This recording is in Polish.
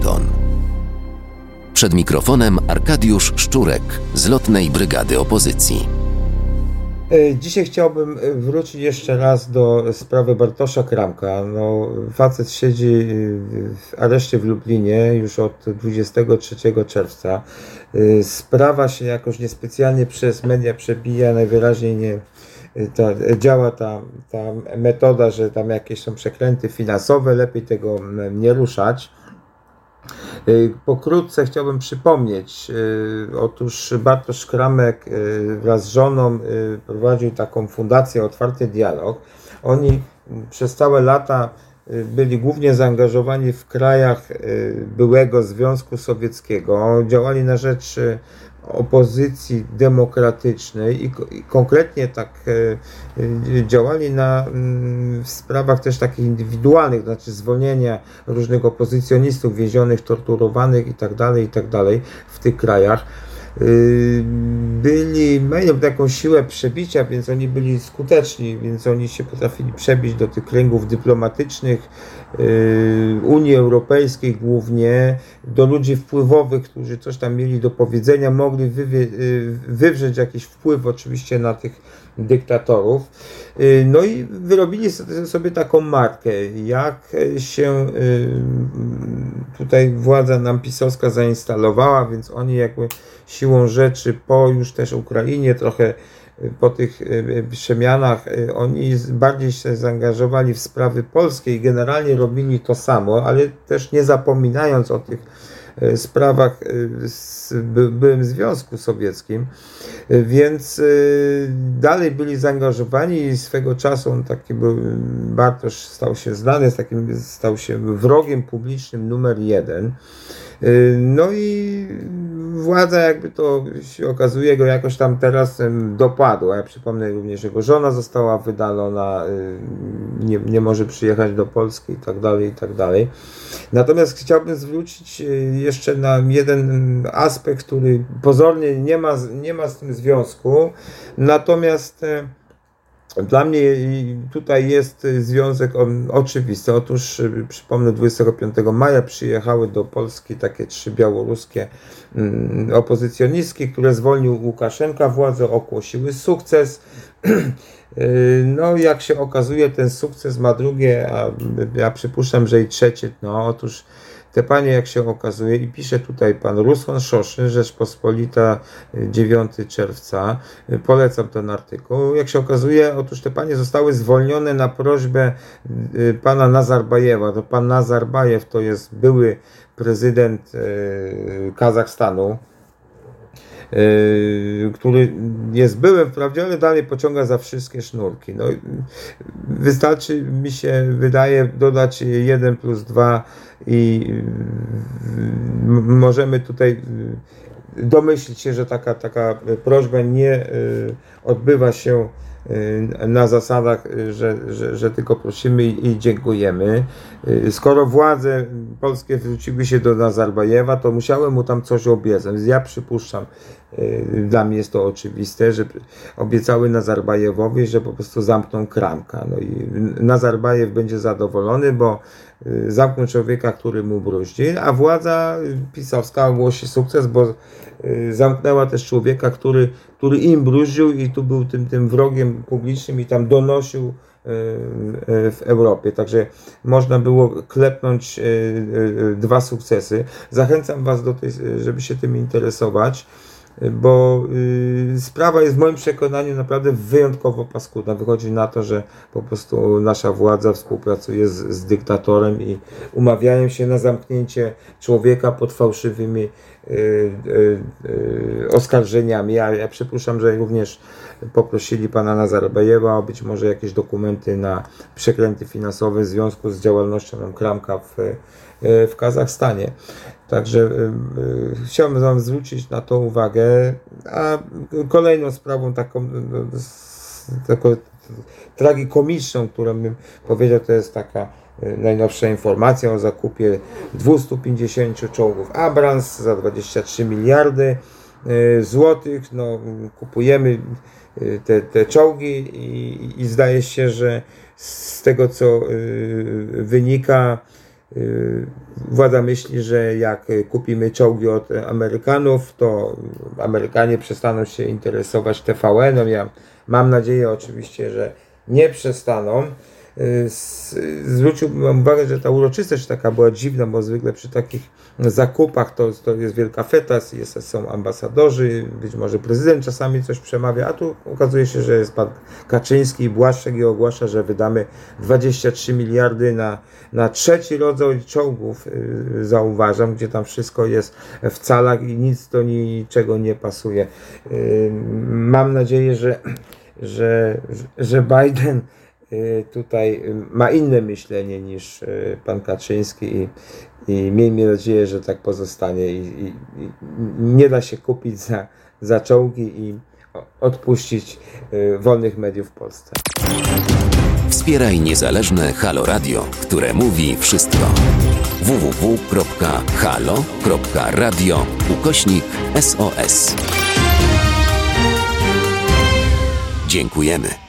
Waszyngton. Przed mikrofonem Arkadiusz Szczurek z Lotnej Brygady Opozycji. Dzisiaj chciałbym wrócić jeszcze raz do sprawy Bartosza Kramka. Facet siedzi w areszcie w Lublinie już od 23 czerwca. Sprawa się jakoś niespecjalnie przez media przebija, najwyraźniej nie działa ta metoda, że tam jakieś są przekręty finansowe, lepiej tego nie ruszać. Pokrótce chciałbym przypomnieć, otóż Bartosz Kramek wraz z żoną prowadził taką fundację Otwarty Dialog. Oni przez całe lata byli głównie zaangażowani w krajach byłego Związku Sowieckiego, działali na rzecz opozycji demokratycznej i konkretnie tak działali w sprawach też takich indywidualnych, znaczy zwolnienia różnych opozycjonistów więzionych, torturowanych itd. W tych krajach. Mają taką siłę przebicia, więc oni byli skuteczni, więc oni się potrafili przebić do tych kręgów dyplomatycznych Unii Europejskiej głównie, do ludzi wpływowych, którzy coś tam mieli do powiedzenia, mogli wywrzeć jakiś wpływ oczywiście na tych dyktatorów. No i wyrobili sobie taką markę, jak się tutaj władza nam pisowska zainstalowała, więc oni jakby siłą rzeczy po już też Ukrainie, trochę po tych przemianach, oni bardziej się zaangażowali w sprawy polskie i generalnie robili to samo, ale też nie zapominając o tych sprawach z byłym Związku Sowieckim, więc dalej byli zaangażowani i swego czasu on taki był, Bartosz stał się znany, stał się wrogiem publicznym numer 1. No i władza, jakby to się okazuje, go jakoś tam teraz dopadła. Ja przypomnę również, że jego żona została wydalona, nie może przyjechać do Polski i tak dalej. Natomiast chciałbym zwrócić jeszcze na jeden aspekt, który pozornie nie ma z tym związku, natomiast dla mnie tutaj jest związek oczywisty. Otóż przypomnę, 25 maja przyjechały do Polski takie 3 białoruskie opozycjonistki, które zwolnił Łukaszenka. Władze ogłosiły sukces. No, jak się okazuje, ten sukces ma drugie, a ja przypuszczam, że i trzecie. No, otóż te panie, jak się okazuje, i pisze tutaj pan Rusłan Szoszyn, Rzeczpospolita, 9 czerwca, polecam ten artykuł. Jak się okazuje, otóż te panie zostały zwolnione na prośbę pana Nazarbajewa. To pan Nazarbajew to jest były prezydent Kazachstanu, który jest byłem wprawdzie, ale dalej pociąga za wszystkie sznurki. No, wystarczy, mi się wydaje, dodać 1 + 2 i możemy tutaj domyślić się, że taka prośba nie odbywa się na zasadach, że tylko prosimy i dziękujemy. Skoro władze polskie zwróciły się do Nazarbajewa, to musiały mu tam coś obiecać. Ja przypuszczam, dla mnie jest to oczywiste, że obiecały Nazarbajewowi, że po prostu zamkną Kramka. No i Nazarbajew będzie zadowolony, bo zamknął człowieka, który mu bruździ, a władza pisowska ogłosi sukces, bo zamknęła też człowieka, który im bruździł i tu był tym wrogiem publicznym i tam donosił w Europie. Także można było klepnąć 2 sukcesy. Zachęcam Was żeby się tym interesować, bo sprawa jest w moim przekonaniu naprawdę wyjątkowo paskudna. Wychodzi na to, że po prostu nasza władza współpracuje z dyktatorem i umawiają się na zamknięcie człowieka pod fałszywymi oskarżeniami. Ja przypuszczam, że również poprosili pana Nazarbajewa o być może jakieś dokumenty na przekręty finansowe w związku z działalnością Kramka w Kazachstanie. Także chciałbym Wam zwrócić na to uwagę. A kolejną sprawą taką tragikomiczną, którą bym powiedział, to jest taka najnowsza informacja o zakupie 250 czołgów Abrams za 23 miliardy złotych. No, kupujemy te czołgi i zdaje się, że z tego co wynika, Władza myśli, że jak kupimy czołgi od Amerykanów, to Amerykanie przestaną się interesować TVN-em. Ja mam nadzieję oczywiście, że nie przestaną. Zwróciłbym uwagę, że ta uroczystość taka była dziwna, bo zwykle przy takich zakupach to jest wielka feta, są ambasadorzy, być może prezydent czasami coś przemawia, a tu okazuje się, że jest pan Kaczyński i Błaszczak i ogłasza, że wydamy 23 miliardy na trzeci rodzaj czołgów, zauważam, gdzie tam wszystko jest w calach i nic do niczego nie pasuje. Mam nadzieję, że Biden tutaj ma inne myślenie niż pan Kaczyński i miejmy nadzieję, że tak pozostanie i nie da się kupić za czołgi i odpuścić wolnych mediów w Polsce. Wspieraj niezależne Halo Radio, które mówi wszystko. www.halo.radio/SOS. Dziękujemy.